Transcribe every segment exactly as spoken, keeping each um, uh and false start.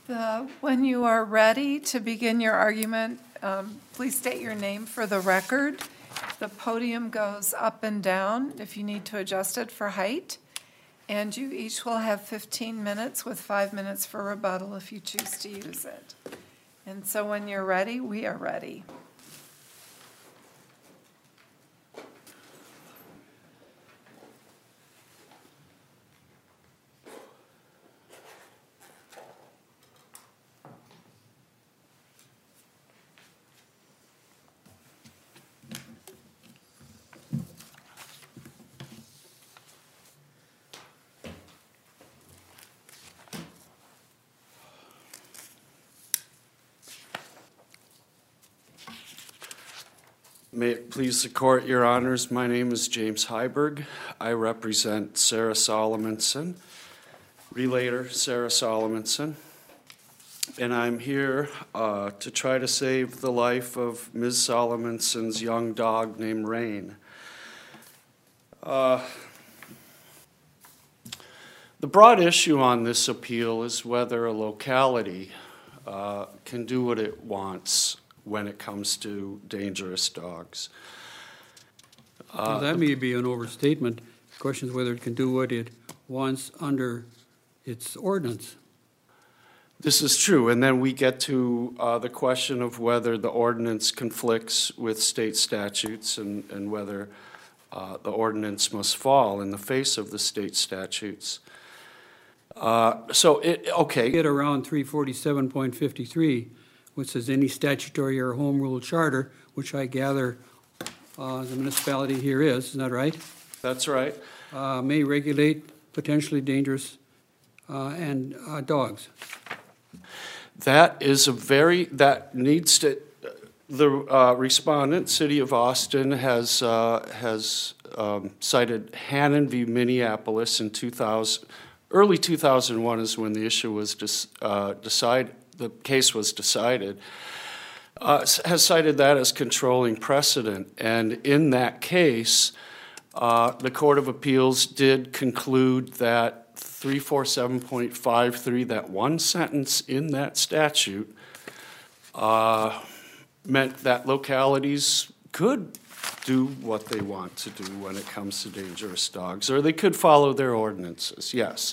The, when you are ready to begin your argument, um, please state your name for the record. The podium goes up and down if you need to adjust it for height. And you each will have fifteen minutes with five minutes for rebuttal if you choose to use it. And so when you're ready, we are ready. May it please the court, your honors, my name is James Heiberg. I represent Sarah Solomonson, relator Sarah Solomonson, and I'm here uh, to try to save the life of Miz Solomonson's young dog named Rain. Uh, the broad issue on this appeal is whether a locality uh, can do what it wants when it comes to dangerous dogs. Uh, well, that may be an overstatement. The question is whether it can do what it wants under its ordinance. This is true, and then we get to uh, the question of whether the ordinance conflicts with state statutes and, and whether uh, the ordinance must fall in the face of the state statutes. Uh, so, it, okay. Get around three forty-seven point fifty-three, which says any statutory or home rule charter, which I gather uh, the municipality here is, isn't that right? That's right. Uh, may regulate potentially dangerous uh, and uh, dogs. That is a very, that needs to, the uh, respondent, City of Austin, has uh, has um, cited Hannon v. Minneapolis in two thousand, early two thousand one is when the issue was dis, uh, decided. The case was decided, uh, has cited that as controlling precedent. And in that case, uh, the Court of Appeals did conclude that three forty-seven point five three, that one sentence in that statute, uh, meant that localities could do what they want to do when it comes to dangerous dogs, or they could follow their ordinances, yes.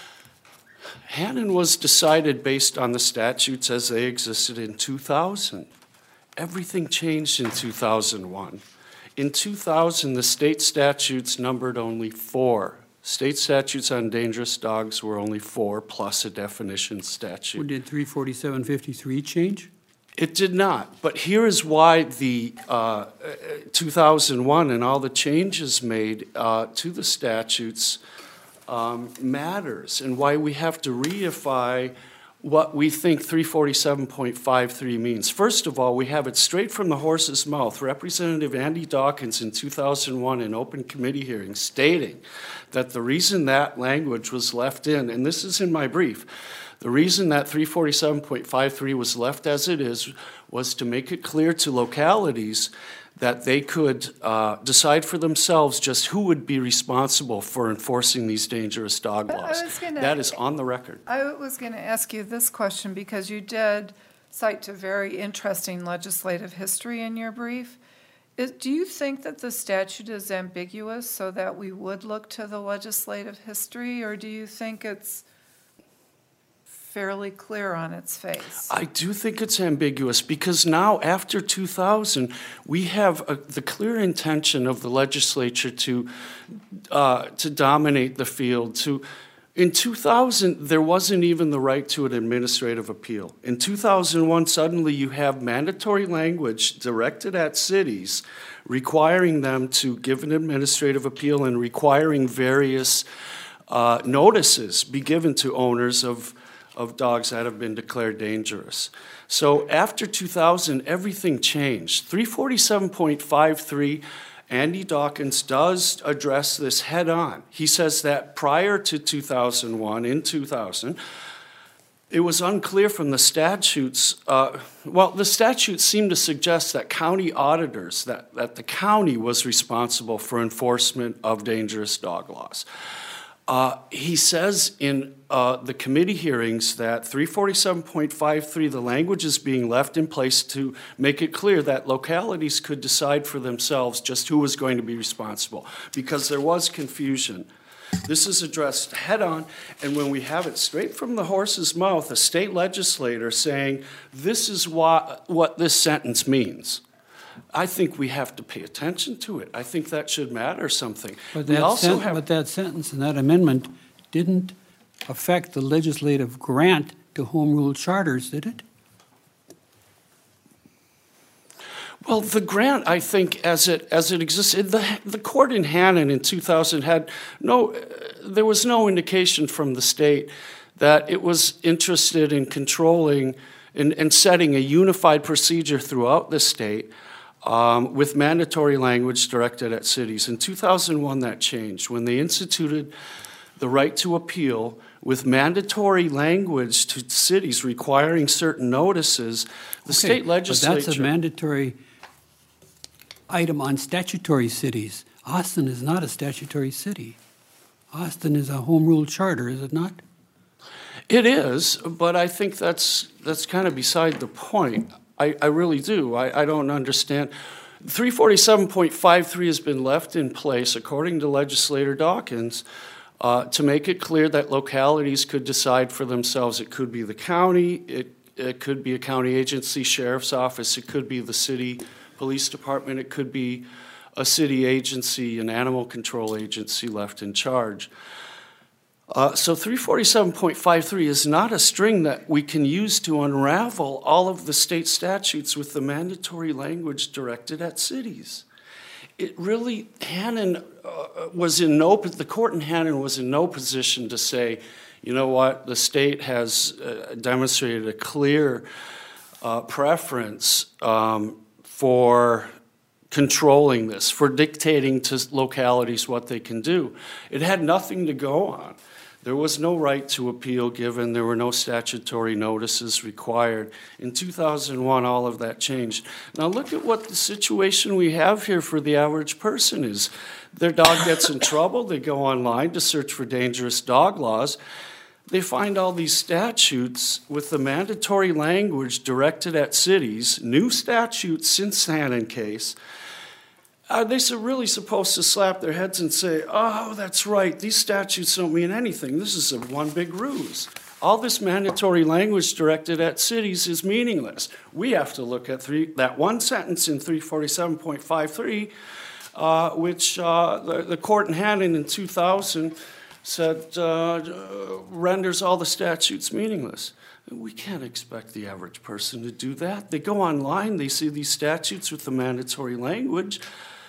Hannon was decided based on the statutes as they existed in two thousand. Everything changed in two thousand one. In two thousand, the state statutes numbered only four. State statutes on dangerous dogs were only four, plus a definition statute. Well, did three forty-seven fifty-three change? It did not, but here is why the uh, two thousand one and all the changes made uh, to the statutes Um, matters, and why we have to reify what we think three forty-seven point five three means. First of all, we have it straight from the horse's mouth. Representative Andy Dawkins in two thousand one in open committee hearings stating that the reason that language was left in, and this is in my brief, the reason that three forty-seven point five three was left as it is was to make it clear to localities that they could uh, decide for themselves just who would be responsible for enforcing these dangerous dog laws. Gonna, that is on the record. I was going to ask you this question because you did cite to very interesting legislative history in your brief. Is, do you think that the statute is ambiguous so that we would look to the legislative history, or do you think it's fairly clear on its face? I do think it's ambiguous because now, after two thousand, we have a, the clear intention of the legislature to uh, to dominate the field. To in two thousand, there wasn't even the right to an administrative appeal. In two thousand one, suddenly you have mandatory language directed at cities, requiring them to give an administrative appeal and requiring various uh, notices be given to owners of of dogs that have been declared dangerous. So after two thousand, everything changed. three forty-seven point five three, Andy Dawkins does address this head on. He says that prior to two thousand one, in two thousand, it was unclear from the statutes, uh, well, the statutes seemed to suggest that county auditors, that, that the county was responsible for enforcement of dangerous dog laws. Uh, he says in uh, the committee hearings that three forty-seven point five three, the language is being left in place to make it clear that localities could decide for themselves just who was going to be responsible, because there was confusion. This is addressed head-on, and when we have it straight from the horse's mouth, a state legislator saying, this is what, what this sentence means, I think we have to pay attention to it. I think that should matter something. But We that, also sen- have- but that sentence and that amendment didn't affect the legislative grant to home rule charters, did it? Well, the grant, I think, as it as it existed, the the court in Hannon in two thousand had no, uh, there was no indication from the state that it was interested in controlling and, and setting a unified procedure throughout the state um, with mandatory language directed at cities. In two thousand one, that changed when they instituted the right to appeal with mandatory language to cities requiring certain notices. The Okay, state legislature. But that's a mandatory item on statutory cities. Austin is not a statutory city. Austin is a home rule charter, is it not? It is, but I think that's that's kind of beside the point. I, I really do. I, I don't understand. three forty-seven point five three has been left in place, according to legislator Dawkins, uh, to make it clear that localities could decide for themselves. It could be the county, it, it could be a county agency, sheriff's office, it could be the city police department, it could be a city agency, an animal control agency left in charge. Uh, so three forty-seven point five three is not a string that we can use to unravel all of the state statutes with the mandatory language directed at cities. It really, Hannon uh, was in no, the court in Hannon was in no position to say, you know what, the state has uh, demonstrated a clear uh, preference um, for controlling this, for dictating to localities what they can do. It had nothing to go on. There was no right to appeal given. There were no statutory notices required. In two thousand one, all of that changed. Now look at what the situation we have here for the average person is. Their dog gets in trouble. They go online to search for dangerous dog laws. They find all these statutes with the mandatory language directed at cities, new statutes since Hannon case. Are they so really supposed to slap their heads and say, oh, that's right, these statutes don't mean anything. This is a one big ruse. All this mandatory language directed at cities is meaningless. We have to look at three, that one sentence in three forty-seven point five three, uh, which uh, the, the court in Hannon in two thousand said uh, renders all the statutes meaningless. We can't expect the average person to do that. They go online, they see these statutes with the mandatory language.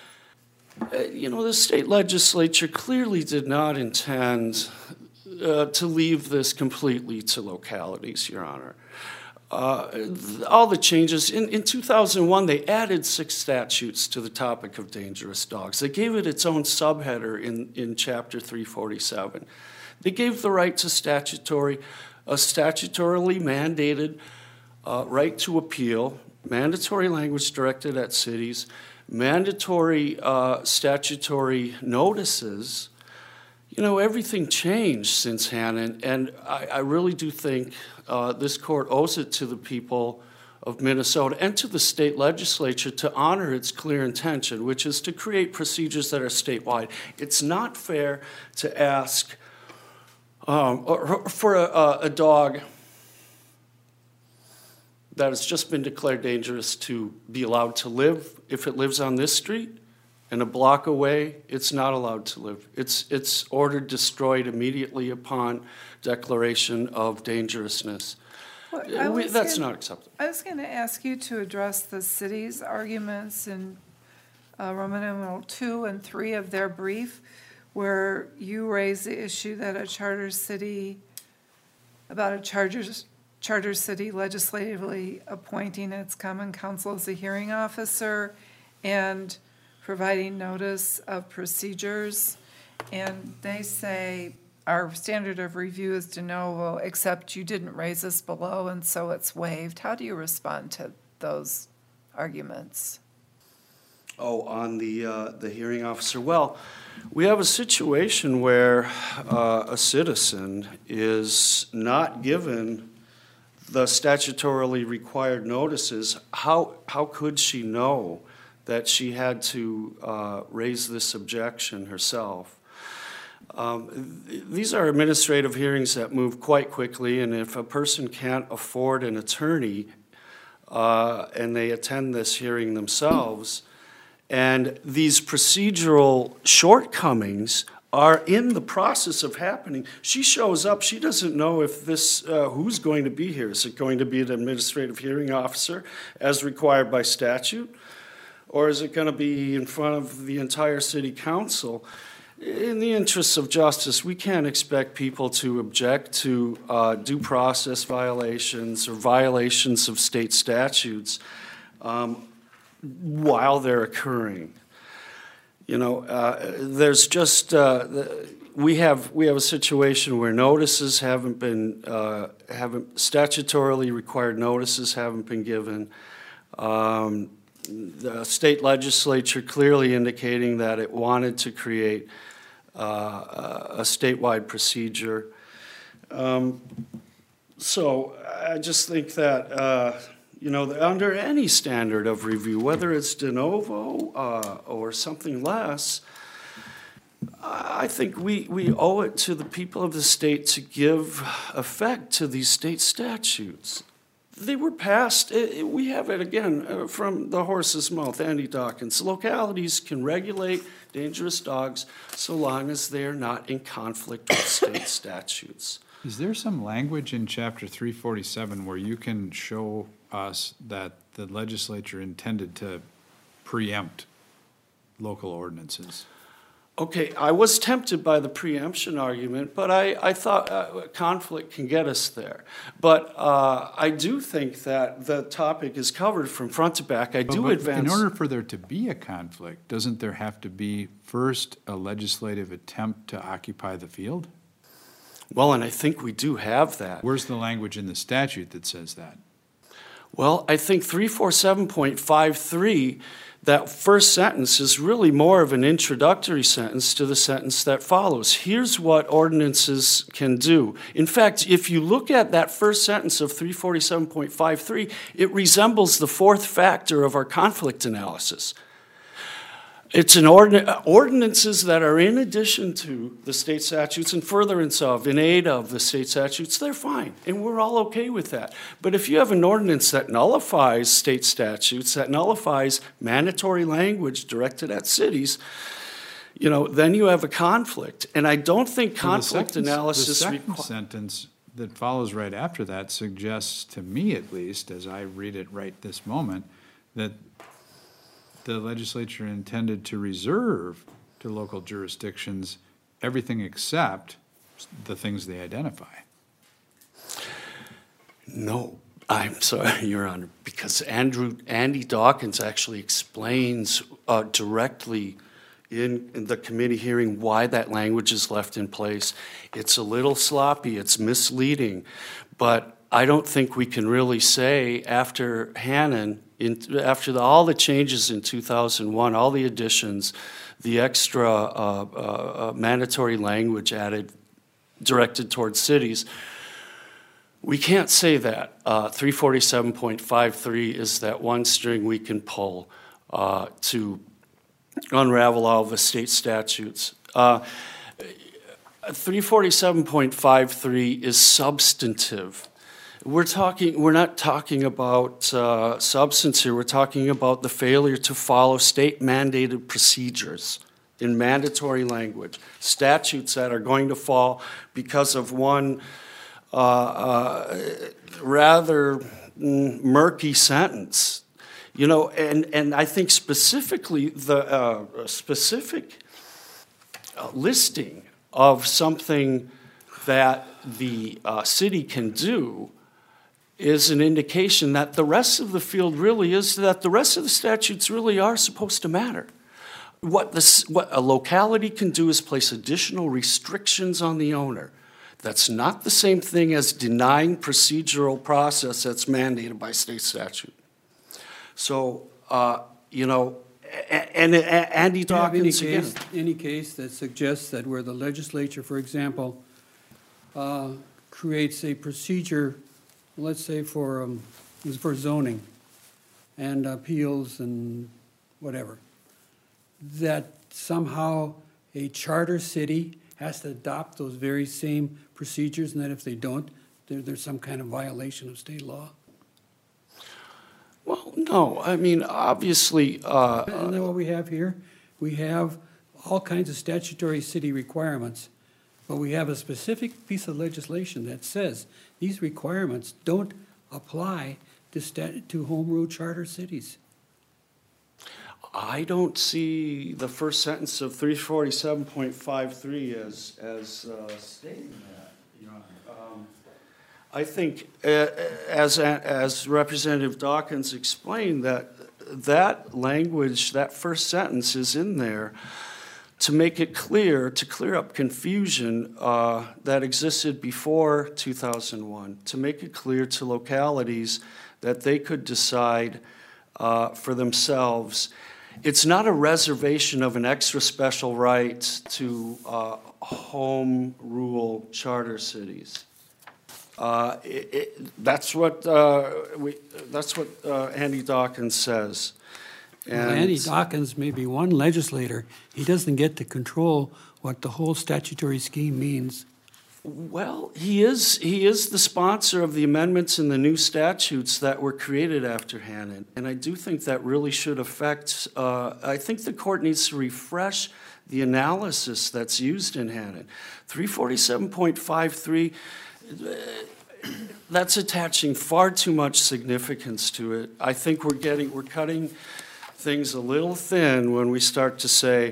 Uh, you know, the state legislature clearly did not intend uh, to leave this completely to localities, Your Honor. Uh, all the changes, in, in two thousand one, they added six statutes to the topic of dangerous dogs. They gave it its own subheader in, in Chapter three forty-seven. They gave the right to statutory, a statutorily mandated uh, right to appeal, mandatory language directed at cities, mandatory uh, statutory notices. You know, everything changed since Hannon, and I, I really do think uh, this court owes it to the people of Minnesota and to the state legislature to honor its clear intention, which is to create procedures that are statewide. It's not fair to ask um, or, for a, a dog that has just been declared dangerous to be allowed to live if it lives on this street, and a block away, it's not allowed to live. It's, it's ordered destroyed immediately upon declaration of dangerousness. Well, I We- was That's gonna- not acceptable. I was going to ask you to address the city's arguments in uh, Roman numeral two and three of their brief, where you raise the issue that a charter city, about a charter, charter city legislatively appointing its common council as a hearing officer and providing notice of procedures. And they say our standard of review is de novo, except you didn't raise this below, and so it's waived. How do you respond to those arguments? Oh, on the, uh, the hearing officer. Well, we have a situation where uh, a citizen is not given the statutorily required notices. How, how could she know that she had to uh, raise this objection herself? Um, th- These are administrative hearings that move quite quickly, and if a person can't afford an attorney uh, and they attend this hearing themselves, and these procedural shortcomings are in the process of happening. She shows up, she doesn't know if this, uh, who's going to be here. Is it going to be an administrative hearing officer as required by statute? Or is it going to be in front of the entire city council? In the interests of justice, we can't expect people to object to uh, due process violations or violations of state statutes um, while they're occurring. You know, uh, there's just, uh, the, we have we have a situation where notices haven't been, uh, haven't, statutorily required notices haven't been given. Um, the state legislature clearly indicating that it wanted to create uh, a statewide procedure. Um, so I just think that, uh, you know, under any standard of review, whether it's de novo uh, or something less, I think we, we owe it to the people of the state to give effect to these state statutes. They were passed, it, we have it again uh, from the horse's mouth, Andy Dawkins. Localities can regulate dangerous dogs so long as they're not in conflict with state statutes. Is there some language in chapter three forty-seven where you can show us that the legislature intended to preempt local ordinances? Okay, I was tempted by the preemption argument, but I, I thought uh, conflict can get us there. But uh, I do think that the topic is covered from front to back. I But- do but advance. In order for there to be a conflict, doesn't there have to be first a legislative attempt to occupy the field? Well, and I think we do have that. Where's the language in the statute that says that? Well, I think three forty-seven point five three, that first sentence is really more of an introductory sentence to the sentence that follows. Here's what ordinances can do. In fact, if you look at that first sentence of three forty-seven point five three, it resembles the fourth factor of our conflict analysis. It's an ordin- ordinances that are in addition to the state statutes and furtherance of, in aid of the state statutes, they're fine, and we're all okay with that. But if you have an ordinance that nullifies state statutes, that nullifies mandatory language directed at cities, you know, then you have a conflict. And I don't think Well, the conflict second- analysis The second requires. sentence that follows right after that suggests, to me at least, as I read it right this moment, that the legislature intended to reserve to local jurisdictions everything except the things they identify. No, I'm sorry, Your Honor, because Andrew, Andy Dawkins actually explains uh, directly in, in the committee hearing why that language is left in place. It's a little sloppy, it's misleading, but I don't think we can really say after Hannon, in, after the, all the changes in two thousand one, all the additions, the extra uh, uh, mandatory language added directed towards cities, we can't say that. Uh, three forty-seven point five three is that one string we can pull uh, to unravel all the state statutes. Uh, three forty-seven point five three is substantive. We're talking, we're not talking about uh, substance here, we're talking about the failure to follow state mandated procedures in mandatory language, statutes that are going to fall because of one uh, uh, rather mm, murky sentence. You know, and, and I think specifically the uh, specific uh, listing of something that the uh, city can do is an indication that the rest of the field really is, that the rest of the statutes really are supposed to matter. What, this, what a locality can do is place additional restrictions on the owner. That's not the same thing as denying procedural process that's mandated by state statute. So, uh, you know, a- and a- Andy Do you have any Dawkins again. case, any case that suggests that where the legislature, for example, uh, creates a procedure, let's say for, um, for zoning and appeals and whatever, that somehow a charter city has to adopt those very same procedures, and that if they don't, there, there's some kind of violation of state law? Well, no, I mean, obviously, uh, Isn't that what we have here? We have all kinds of statutory city requirements, but we have a specific piece of legislation that says these requirements don't apply to stat, to home rule charter cities. I don't see the first sentence of three forty-seven point five three as, as uh, stating that, Your Honor. Um, I think, uh, as, as Representative Dawkins explained, that that language, that first sentence is in there to make it clear, to clear up confusion uh, that existed before two thousand one, to make it clear to localities that they could decide uh, for themselves. It's not a reservation of an extra special right to uh, home rule charter cities. Uh, it, it, that's what uh, we. That's what uh, Andy Dawkins says. Well, Andy Dawkins may be one legislator. He doesn't get to control what the whole statutory scheme means. Well, he is, he is the sponsor of the amendments in the new statutes that were created after Hannon. And I do think that really should affect, uh, I think the court needs to refresh the analysis that's used in Hannon. three forty-seven point five three, uh, that's attaching far too much significance to it. I think we're getting, we're cutting things a little thin when we start to say,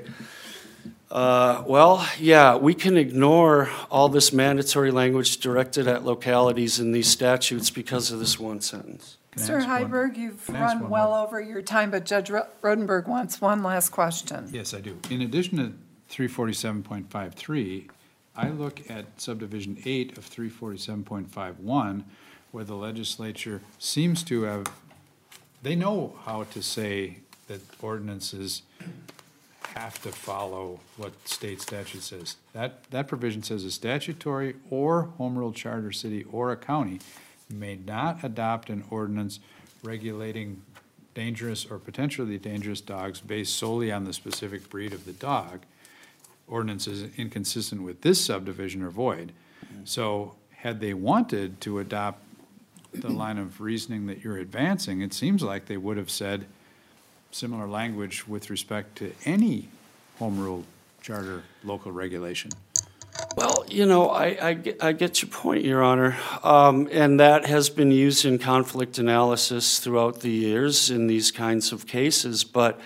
Uh, well, yeah, we can ignore all this mandatory language directed at localities in these statutes because of this one sentence. Can I Mister ask one- Heiberg, you've can I ask run one well more? over your time, but Judge Ro- Rodenberg wants one last question. Yes, I do. In addition to three forty-seven point five three, I look at subdivision eight of three forty-seven point five one, where the legislature seems to have, they know how to say that ordinances have to follow what state statute says. That, that provision says a statutory or home rule charter city or a county may not adopt an ordinance regulating dangerous or potentially dangerous dogs based solely on the specific breed of the dog. Ordinances inconsistent with this subdivision are void. So had they wanted to adopt the line of reasoning that you're advancing, it seems like they would have said similar language with respect to any home rule charter local regulation. Well, you know, I, I, get, I get your point, Your Honor, um, and that has been used in conflict analysis throughout the years in these kinds of cases, but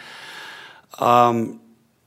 um,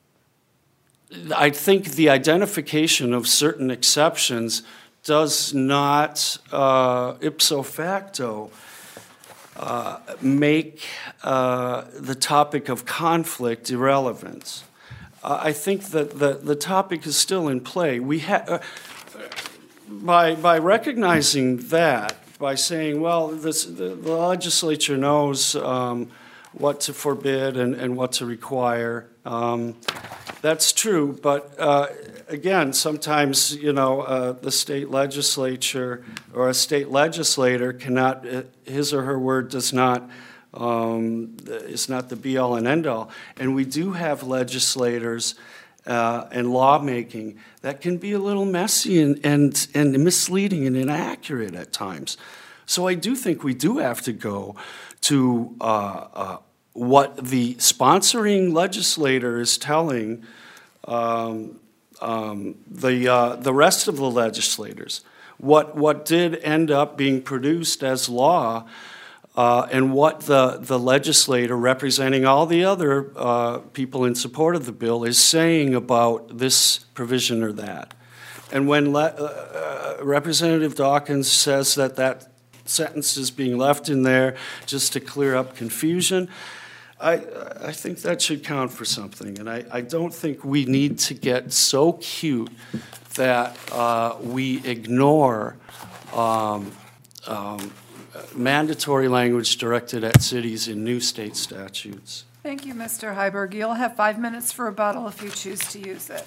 I think the identification of certain exceptions does not uh, ipso facto uh, make uh, the topic of conflict irrelevant. Uh, I think that the, the topic is still in play. We ha- uh, by, by recognizing that, by saying, well, this, the, the legislature knows um, what to forbid and, and what to require, um, that's true, but uh, again, sometimes, you know, uh, the state legislature or a state legislator cannot, uh, his or her word does not, um, is not the be-all and end-all. And we do have legislators uh, and lawmaking that can be a little messy and, and, and misleading and inaccurate at times. So I do think we do have to go to uh, uh, what the sponsoring legislator is telling um, um, the uh, the rest of the legislators. What what did end up being produced as law, uh, and what the the legislator representing all the other uh, people in support of the bill is saying about this provision or that. And when le- uh, uh, Representative Dawkins says that that sentence is being left in there just to clear up confusion, I, I think that should count for something. And I, I don't think we need to get so cute that uh, we ignore um, um, mandatory language directed at cities in new state statutes. Thank you, Mister Heiberg. You'll have five minutes for rebuttal if you choose to use it.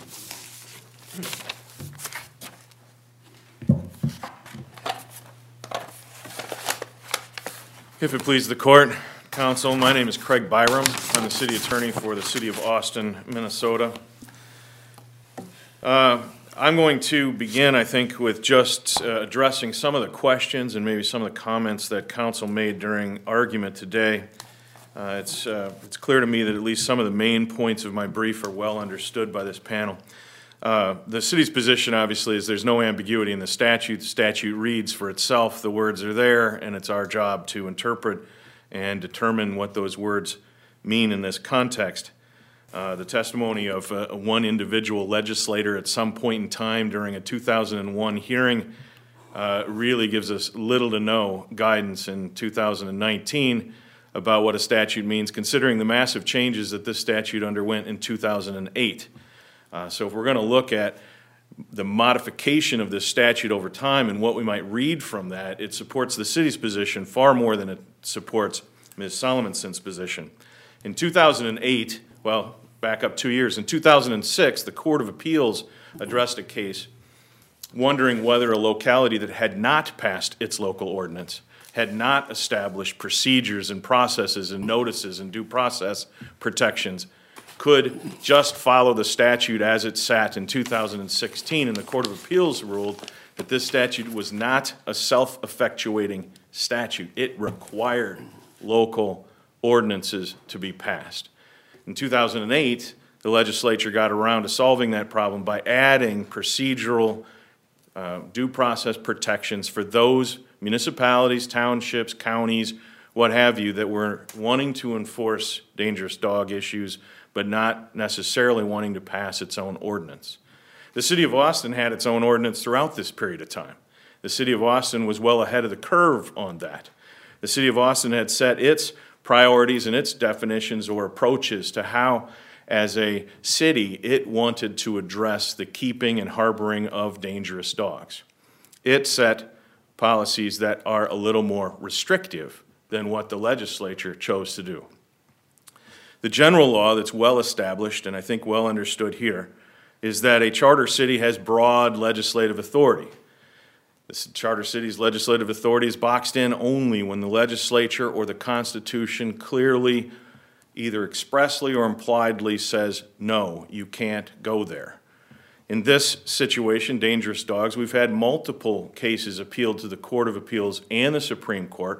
If it pleases the court, counsel, my name is Craig Byram. I'm the city attorney for the city of Austin, Minnesota. Uh, I'm going to begin, I think, with just uh, addressing some of the questions and maybe some of the comments that counsel made during argument today. Uh, it's, uh, it's clear to me that at least some of the main points of my brief are well understood by this panel. Uh, the city's position, obviously, is there's no ambiguity in the statute. The statute reads for itself. The words are there, and it's our job to interpret and determine what those words mean in this context. Uh, the testimony of uh, one individual legislator at some point in time during a two thousand one hearing uh, really gives us little to no guidance in two thousand nineteen about what a statute means, considering the massive changes that this statute underwent in two thousand eight. Uh, so if we're going to look at the modification of this statute over time and what we might read from that, it supports the city's position far more than it supports Miz Solomonson's position. In two thousand eight, well, back up two years, in two thousand six, the Court of Appeals addressed a case wondering whether a locality that had not passed its local ordinance, had not established procedures and processes and notices and due process protections, could just follow the statute as it sat in two thousand sixteen, and the Court of Appeals ruled that this statute was not a self-effectuating statute. It required local ordinances to be passed. In two thousand eight, the legislature got around to solving that problem by adding procedural uh, due process protections for those municipalities, townships, counties, what have you, that were wanting to enforce dangerous dog issues, but not necessarily wanting to pass its own ordinance. The city of Austin had its own ordinance throughout this period of time. The city of Austin was well ahead of the curve on that. The city of Austin had set its priorities and its definitions or approaches to how, as a city, it wanted to address the keeping and harboring of dangerous dogs. It set policies that are a little more restrictive than what the legislature chose to do. The general law that's well established and I think well understood here is that a charter city has broad legislative authority. This charter city's legislative authority is boxed in only when the legislature or the Constitution clearly, either expressly or impliedly, says, no, you can't go there. In this situation, dangerous dogs, we've had multiple cases appealed to the Court of Appeals and the Supreme Court,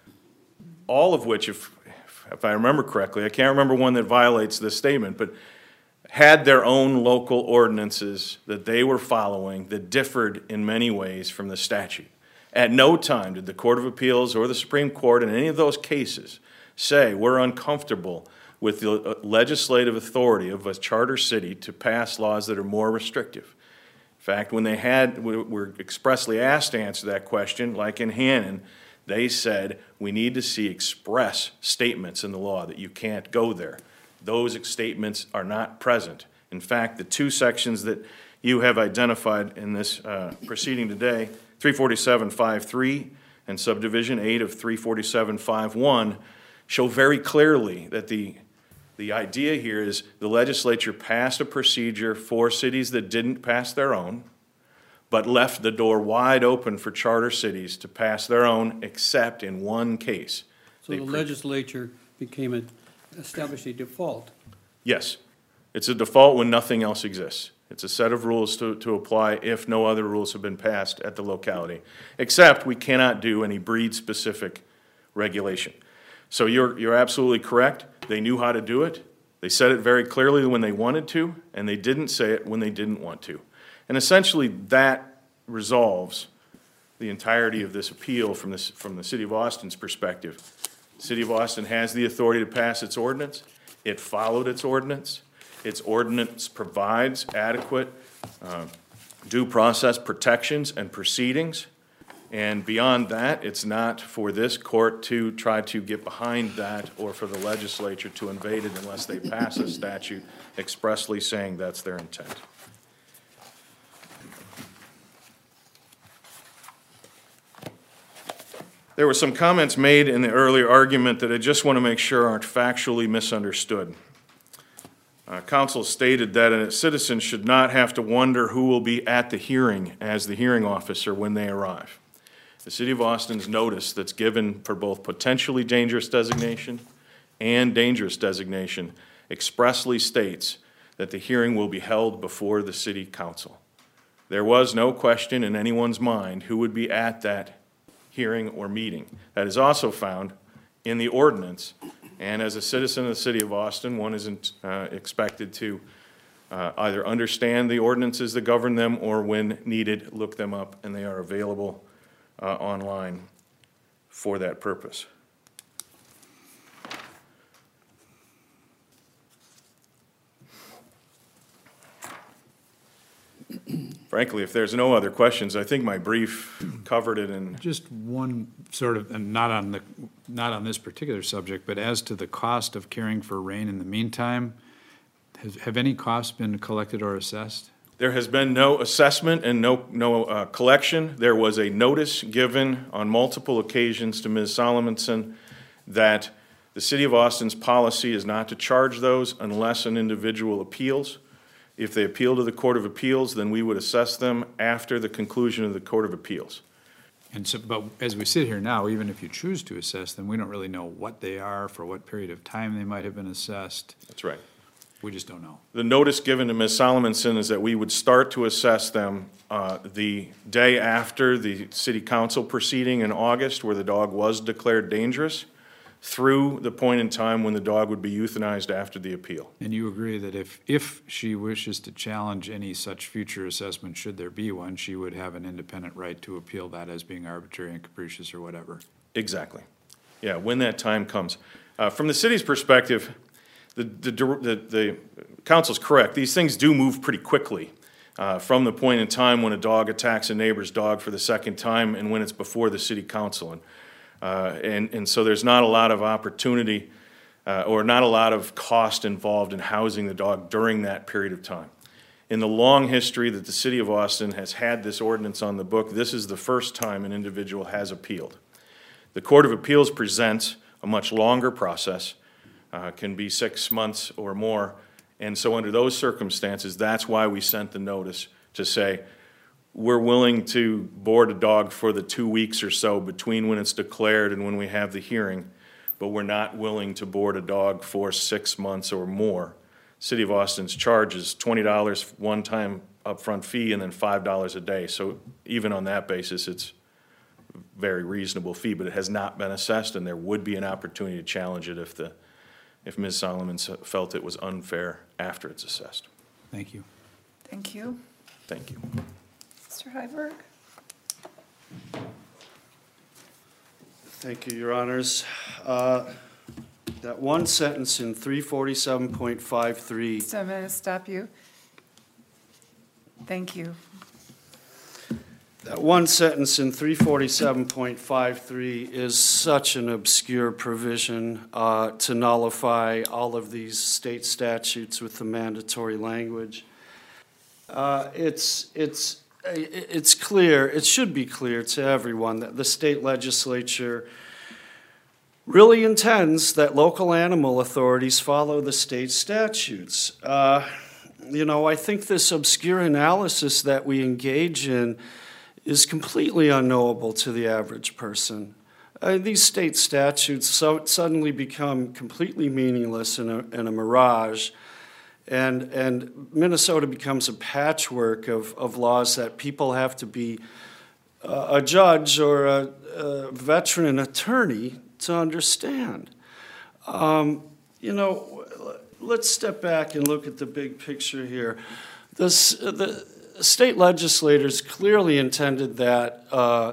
all of which, if, if I remember correctly, I can't remember one that violates this statement, but had their own local ordinances that they were following that differed in many ways from the statute. At no time did the Court of Appeals or the Supreme Court in any of those cases say we're uncomfortable with the legislative authority of a charter city to pass laws that are more restrictive. In fact, when they had were expressly asked to answer that question, like in Hannon, they said we need to see express statements in the law that you can't go there. Those statements are not present. In fact, the two sections that you have identified in this uh, proceeding today, three forty-seven point five three and subdivision eight of three forty-seven point five one, show very clearly that the, the idea here is the legislature passed a procedure for cities that didn't pass their own, but left the door wide open for charter cities to pass their own, except in one case. So They the pre- legislature became a, established a default. Yes. It's a default when nothing else exists. It's a set of rules to, to apply if no other rules have been passed at the locality, except we cannot do any breed-specific regulation. So you're, you're absolutely correct. They knew how to do it. They said it very clearly when they wanted to, and they didn't say it when they didn't want to. And essentially that resolves the entirety of this appeal from, this, from the City of Austin's perspective. The City of Austin has the authority to pass its ordinance. It followed its ordinance. Its ordinance provides adequate uh, due process protections and proceedings. And beyond that, it's not for this court to try to get behind that or for the legislature to invade it unless they pass a statute expressly saying that's their intent. There were some comments made in the earlier argument that I just want to make sure aren't factually misunderstood. Uh, Council stated that a citizen should not have to wonder who will be at the hearing as the hearing officer when they arrive. The City of Austin's notice that's given for both potentially dangerous designation and dangerous designation expressly states that the hearing will be held before the City Council. There was no question in anyone's mind who would be at that hearing or meeting. That is also found in the ordinance. And as a citizen of the City of Austin, one isn't uh, expected to uh, either understand the ordinances that govern them or, when needed, look them up, and they are available uh, online for that purpose. Frankly, if there's no other questions, I think my brief covered it in. Just one sort of, and not on the, not on this particular subject, but as to the cost of caring for Rain in the meantime, has, have any costs been collected or assessed? There has been no assessment and no, no uh, collection. There was a notice given on multiple occasions to Miz Solomonson that the City of Austin's policy is not to charge those unless an individual appeals. If they appeal to the Court of Appeals, then we would assess them after the conclusion of the Court of Appeals. And so, but as we sit here now, even if you choose to assess them, we don't really know what they are, for what period of time they might have been assessed. That's right. We just don't know. The notice given to Miz Solomonson is that we would start to assess them uh, the day after the City Council proceeding in August, where the dog was declared dangerous, through the point in time when the dog would be euthanized after the appeal. And you agree that if, if she wishes to challenge any such future assessment, should there be one, she would have an independent right to appeal that as being arbitrary and capricious or whatever? Exactly. Yeah, when that time comes. Uh, from the city's perspective, the, the, the, the council's correct. These things do move pretty quickly uh, from the point in time when a dog attacks a neighbor's dog for the second time and when it's before the City Council. And Uh, and, and so there's not a lot of opportunity uh, or not a lot of cost involved in housing the dog during that period of time. In the long history that the City of Austin has had this ordinance on the book, this is the first time an individual has appealed. The Court of Appeals presents a much longer process, uh, can be six months or more, and so under those circumstances, that's why we sent the notice to say, we're willing to board a dog for the two weeks or so between when it's declared and when we have the hearing, but we're not willing to board a dog for six months or more. City of Austin's charge is twenty dollars one-time upfront fee and then five dollars a day. So even on that basis, it's a very reasonable fee, but it has not been assessed, and there would be an opportunity to challenge it if the if Miz Solomon felt it was unfair after it's assessed. Thank you. Thank you. Thank you. Mister Heiberg? Thank you, Your Honors. Uh, That one sentence in three forty-seven point five three, So I'm going to stop you. Thank you. that one sentence in three forty-seven point five three is such an obscure provision uh, to nullify all of these state statutes with the mandatory language. Uh, It's, it's, it's clear, it should be clear to everyone that the state legislature really intends that local animal authorities follow the state statutes. Uh, you know, I think this obscure analysis that we engage in is completely unknowable to the average person. Uh, these state statutes so suddenly become completely meaningless in a, in a mirage, and, and Minnesota becomes a patchwork of, of laws that people have to be uh, a judge or a, a veteran attorney to understand. Um, you know, let's step back and look at the big picture here. This, the state legislators clearly intended that uh,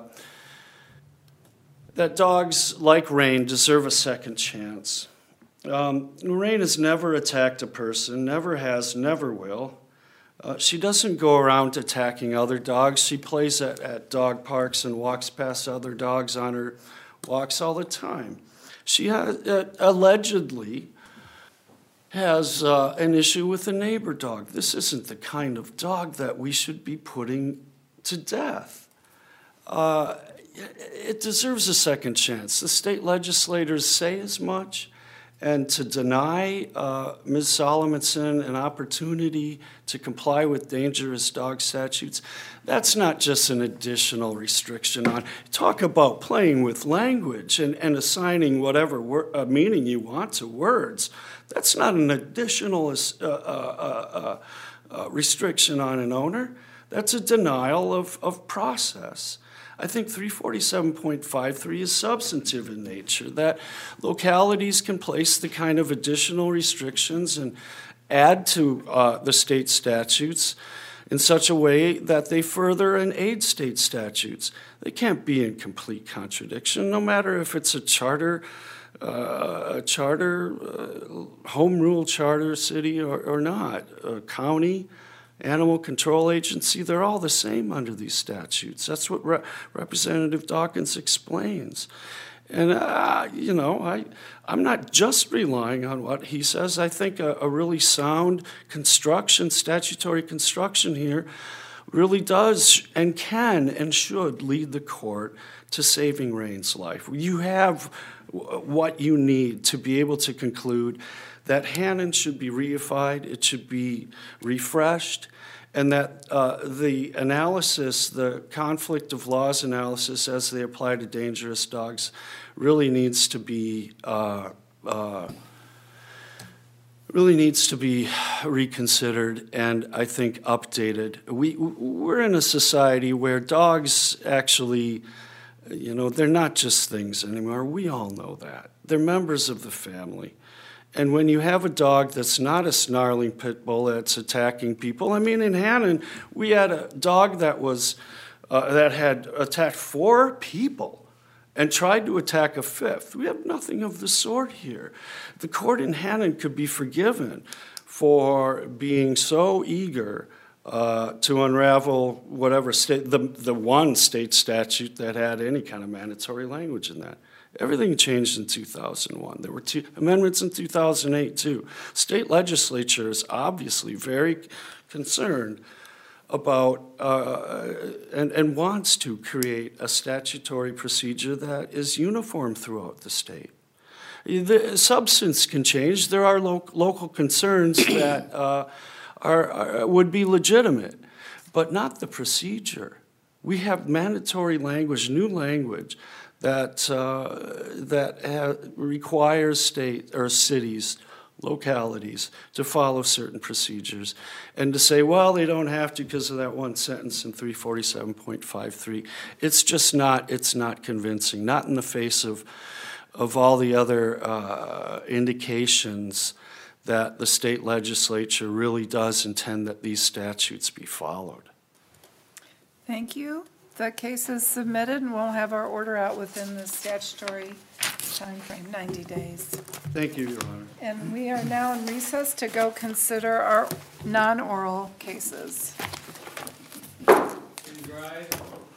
that dogs like Rain deserve a second chance. Um, Rain has never attacked a person, never has, never will. Uh, she doesn't go around attacking other dogs. She plays at, at dog parks and walks past other dogs on her walks all the time. She has, uh, allegedly has uh, an issue with a neighbor dog. This isn't the kind of dog that we should be putting to death. Uh, it deserves a second chance. The state legislators say as much, and to deny uh, Miz Solomonson an opportunity to comply with dangerous dog statutes, that's not just an additional restriction on. Talk about playing with language and, and assigning whatever wor- uh, meaning you want to words. That's not an additional uh, uh, uh, uh, restriction on an owner. That's a denial of, of process. I think three forty-seven point five three is substantive in nature, that localities can place the kind of additional restrictions and add to uh, the state statutes in such a way that they further and aid state statutes. They can't be in complete contradiction, no matter if it's a charter, uh, a charter, uh, home rule charter city or, or not, a county, animal control agency, they're all the same under these statutes. That's what Re- Representative Dawkins explains. And, uh, you know, I, I'm not just relying on what he says. I think a, a really sound construction, statutory construction here, really does and can and should lead the court to saving Rain's life. You have w- what you need to be able to conclude that Hannon should be reified, it should be refreshed, and that uh, the analysis, the conflict of laws analysis as they apply to dangerous dogs really needs to be uh, uh, really needs to be reconsidered and I think updated. We, we're in a society where dogs actually, you know, they're not just things anymore. We all know that. They're members of the family. And when you have a dog that's not a snarling pit bull that's attacking people, I mean, in Hannon, we had a dog that was uh, that had attacked four people and tried to attack a fifth. We have nothing of the sort here. The court in Hannon could be forgiven for being so eager uh, to unravel whatever state, the, the one state statute that had any kind of mandatory language in that. Everything changed in two thousand one. There were two amendments in two thousand eight, too. State legislature is obviously very concerned about uh, and, and wants to create a statutory procedure that is uniform throughout the state. The substance can change. There are lo- local concerns that uh, are, are would be legitimate, but not the procedure. We have mandatory language, new language, that uh, that ha- requires state or cities, localities to follow certain procedures, and to say, well, they don't have to because of that one sentence in three forty-seven point five three. It's just not. It's not convincing. Not in the face of of all the other uh, indications that the state legislature really does intend that these statutes be followed. Thank you. The case is submitted, and we'll have our order out within the statutory timeframe, ninety days. Thank you, Your Honor. And we are now in recess to go consider our non-oral cases. Drive.